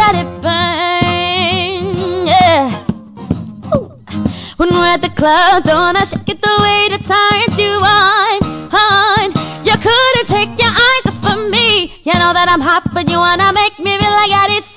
let it burn, yeah. Ooh. When we're at the club, don't I shake it the way that turns you on. You couldn't take your eyes off of me. You know that I'm hot, but you wanna make me feel like I did